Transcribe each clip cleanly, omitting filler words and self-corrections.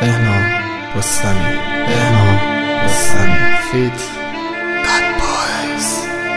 بهنام رستمی فیت بد بایز.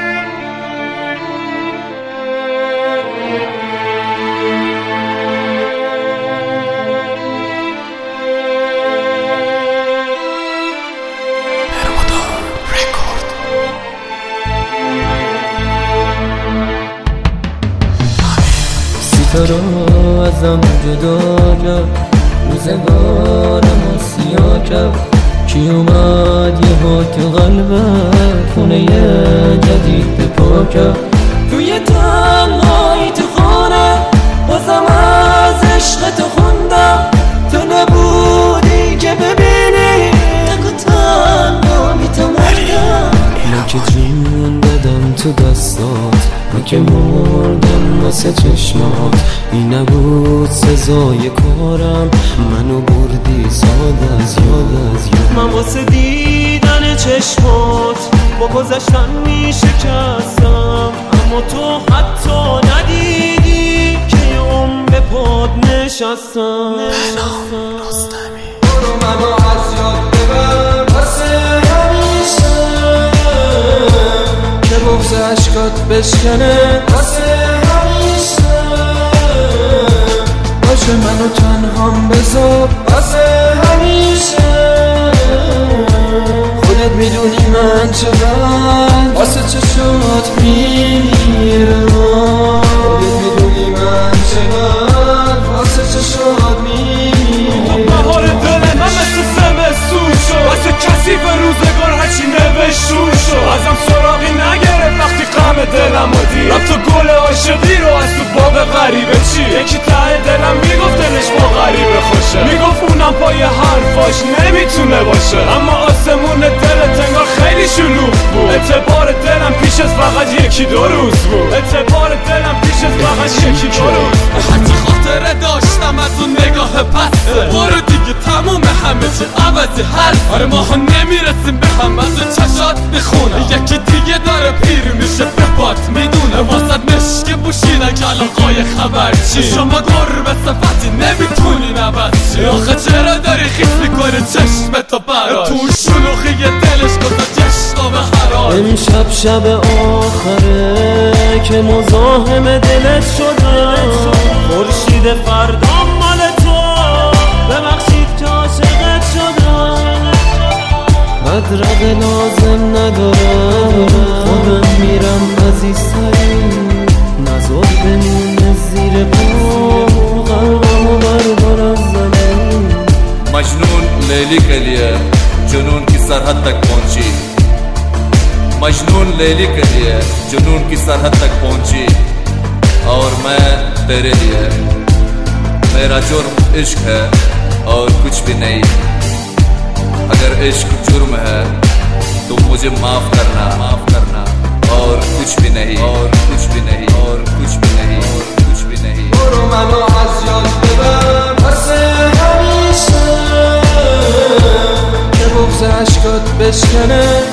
ستاره ازم جدا کرد، روزگارم سیاه کرد. کی اومد یه ها تو قلبت خونه جدید به پا کرد؟ توی تنهایی تو خانه بازم از عشق تو خوندم. تو نبودی که ببینی تک و تنهایی تو مردم. من که جون دادم تو دستات، من که مردم واسه چشمات. این نبود سزای کارم، منو بردی ساد از یاد. من واسه دیدن چشمات با گذشتن میشکستم، اما تو حتی ندیدی که یه عمر به پاد نشستم. بهنام رستمی برو منو از یاد ببر واسه همیشه، که بغض عشقات بشکنه واسه همیشه. باشه منو تنهام بذار واسه همیشه. خودت میدونی من چقدر واسه چشات میمیرم. خودت میدونی من چقدر واسه چشات میمیرم. تو بهار دل من مثل زمستون شد، واسه کسی به روزگار هرچی نوشتون شد. ازم سراغی نگرفت وقتی غم دلم رو دید، رفت تو گل عاشقی رو از تو باغ غریبه چی. یکی ته دلم میگفت دلش با غریبه خوشه، میگفت اونم پای حرفاش نمیتونه باشه. اما آسمون دلت انگار خیلی شلوغ بود، اعتبار دلم پیش از فقط یکی دو روز بود. اعتبار دلم پیش از فقط یکی دو روز بود. حتی خاطره داشتم از اون نگاه پسته، برو دیگه تموم همه چی عوضی حرف. آره ماها نمیرسیم به هم، از اون چشات میخونم. یکی دیگه داره پیر میشه به بات میدونه، واسد مشک بوشیدن کلاقای خبر چی. شما گربه صفتی نمیتونی نبستی، آخه چرا داری خیس میکنی چشمتو براش؟ تو شلوخی دلش گذاشت جشن به حراج. امشب شب آخره که مزاحم دلت شدم، خورشید فردا مال تو ببخشید که عاشقت شدم. بدرقه لازم ندارم، خودم میرم عزیزترین. نزار بمونه زیر پا، قلبمو بردار از زمین. مجنون لیلی के लिए जुनून की सरहद तक पहुंची, मजनून लेली के लिए जुनून की सरहद तक पहुंची. और मैं तेरे लिए, मेरा जुर्म इश्क है और कुछ भी नहीं. अगर इश्क जुर्म है तो मुझे माफ करना और कुछ भी नहीं, और कुछ भी नहीं, और कुछ भी नहीं, और कुछ भी नहीं. برو منو از یاد ببر واسه همیشه، که بغض عشقات بشکنه